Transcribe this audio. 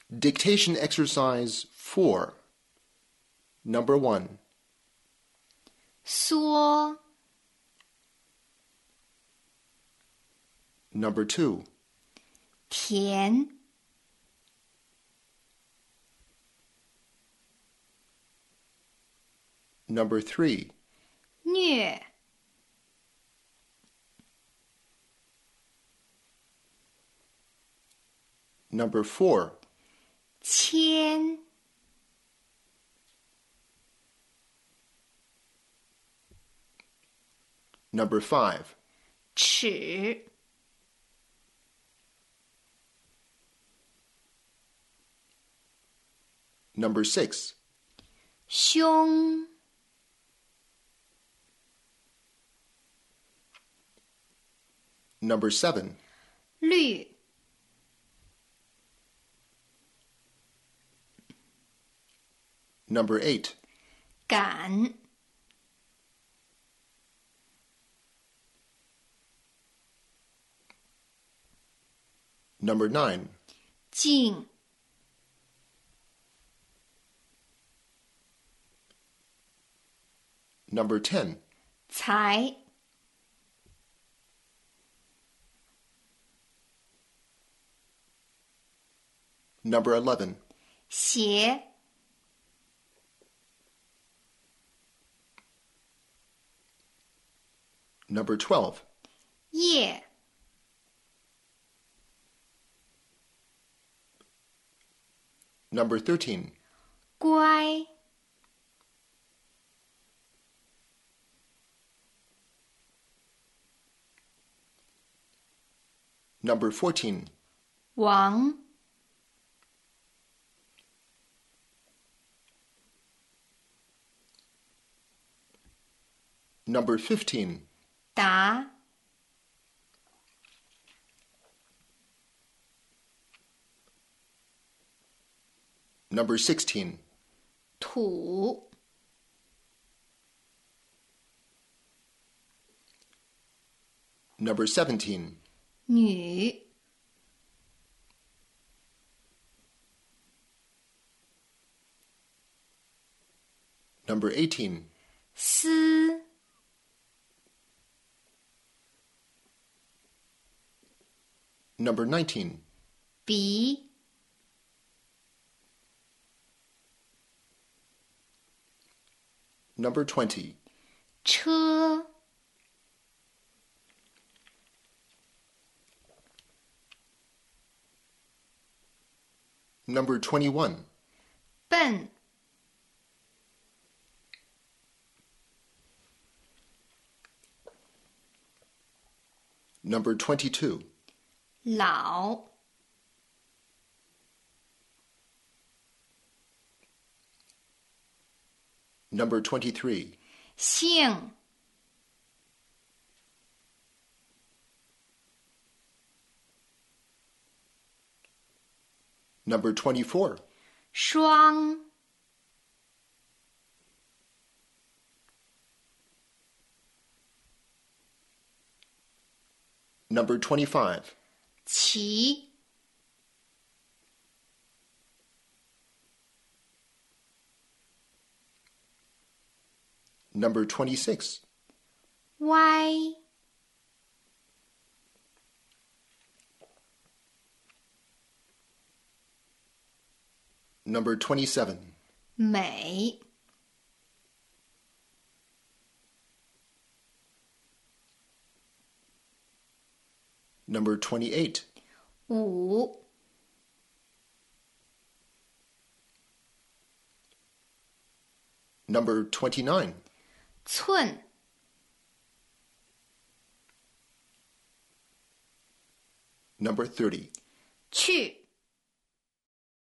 Dictation exercise 4. Number 1. 说 Number 2. 甜 Number 3. 虐 Number 4. 铅 Number 5. 尺 Number 6. 胸 Number 7. 绿 Number 8. 赶 Number 9. 进 Number 10. 才 Number 11. 鞋 Number 12. 叶 Number 13. 乖 Number 14. 王 Number 15. 答 Number 16. 土 Number 17. 女 Number 18. 丝 Number 19. 鼻 Number 20. 车 Number 21. 笨 Number 22. 老 Number 23. 姓 Number 24. 双 Number 25. 齐 Number 26. 歪 Number 27. 美 Number 28. 五 Number 29. 寸 Number 30. 去